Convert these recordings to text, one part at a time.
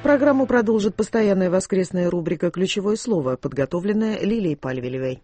Программу продолжит постоянная воскресная рубрика «Ключевое слово», подготовленная Лилией Пальвелевой.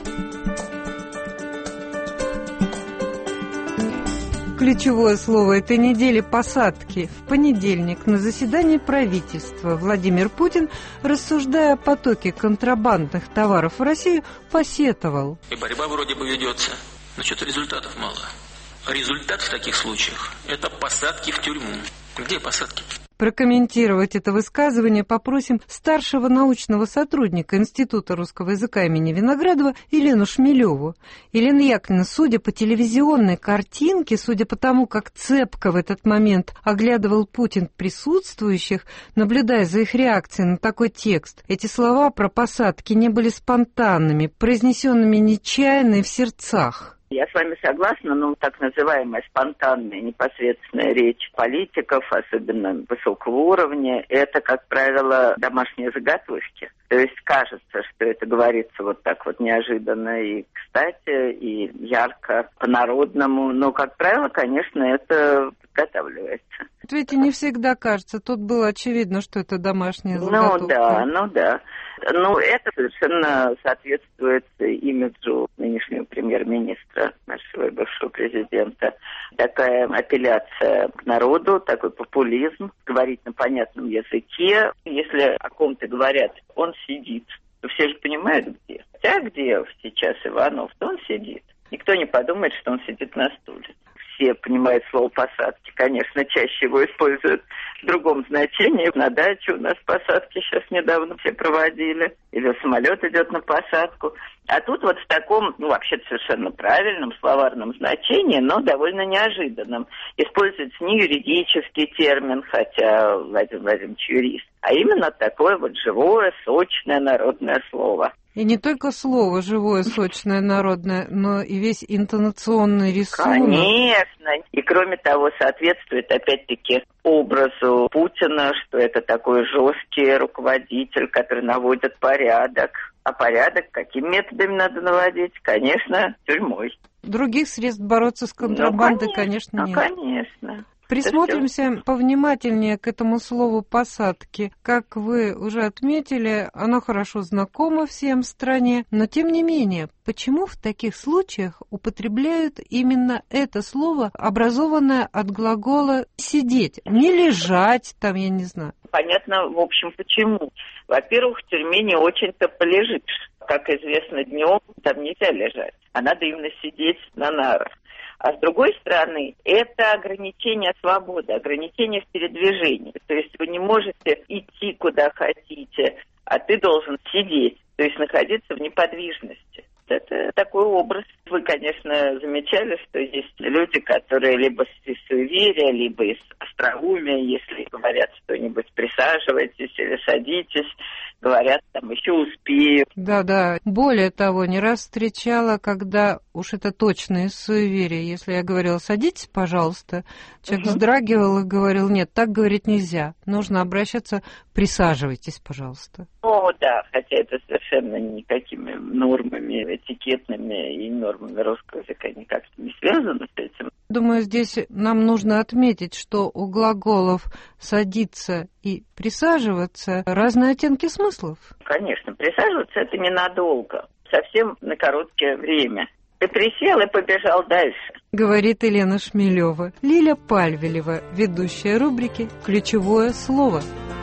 Ключевое слово этой недели – посадки. В понедельник на заседании правительства Владимир Путин, рассуждая о потоке контрабандных товаров в Россию, посетовал. И борьба вроде бы ведется, но что-то результатов мало. Результат в таких случаях – это посадки в тюрьму. Где посадки? Прокомментировать это высказывание попросим старшего научного сотрудника Института русского языка имени Виноградова Елену Шмелеву. Елена Яковлевна, судя по телевизионной картинке, судя по тому, как цепко в этот момент оглядывал Путин присутствующих, наблюдая за их реакцией на такой текст, эти слова про посадки не были спонтанными, произнесенными нечаянно и в сердцах. Я с вами согласна, но так называемая спонтанная, непосредственная речь политиков, особенно высокого уровня, это, как правило, домашние заготовки. То есть кажется, что это говорится вот так вот неожиданно и кстати, и ярко, по-народному, но, как правило, конечно, это подготавливается. Ведь не всегда кажется. Тут было очевидно, что это домашняя заготовка. Ну да. Ну, это совершенно соответствует имиджу нынешнего премьер-министра, нашего бывшего президента. Такая апелляция к народу, такой популизм, говорить на понятном языке. Если о ком-то говорят, он сидит, то все же понимают, где. Хотя где сейчас Иванов, то он сидит. Никто не подумает, что он сидит на стуле. Все понимают слово «посадки», конечно, чаще его используют в другом значении. На даче у нас посадки сейчас недавно все проводили. Или самолет идет на посадку. А тут вот в таком, вообще-то совершенно правильном словарном значении, но довольно неожиданном. Используется не юридический термин, хотя Владимир Владимирович юрист, а именно такое вот живое, сочное народное слово. И не только слово живое, сочное, народное, но и весь интонационный рисунок. Конечно. И кроме того, соответствует опять-таки образу Путина, что это такой жесткий руководитель, который наводит порядок. А порядок какими методами надо наводить? Конечно, тюрьмой. Других средств бороться с контрабандой, конечно, нет. Конечно. Присмотримся повнимательнее к этому слову «посадки». Как вы уже отметили, оно хорошо знакомо всем в стране, но тем не менее, почему в таких случаях употребляют именно это слово, образованное от глагола «сидеть», не «лежать», там, я не знаю? Понятно, в общем, почему. Во-первых, в тюрьме не очень-то полежишь. Как известно, днем там нельзя лежать, а надо именно сидеть на нарах. А с другой стороны, это ограничение свободы, ограничение в передвижении. То есть вы не можете идти куда хотите, а ты должен сидеть, то есть находиться в неподвижности. Это такой образ. Вы, конечно, замечали, что есть люди, которые либо из суеверия, либо из остроумия, если говорят что-нибудь, присаживайтесь или садитесь, говорят, там, еще успею. Да. Более того, не раз встречала, когда, уж это точно из суеверия, если я говорила «садитесь, пожалуйста», человек вздрагивал и говорил «нет, так говорить нельзя, нужно обращаться, присаживайтесь, пожалуйста». О, да, хотя это совершенно никакими нормами этикетными и нормами русского языка никак не связано с этим. Думаю, здесь нам нужно отметить, что у глаголов «садиться» и «присаживаться» разные оттенки смыслов. Конечно, присаживаться это ненадолго, совсем на короткое время. Ты присел и побежал дальше. Говорит Елена Шмелева. Лиля Пальвелева, ведущая рубрики «Ключевое слово».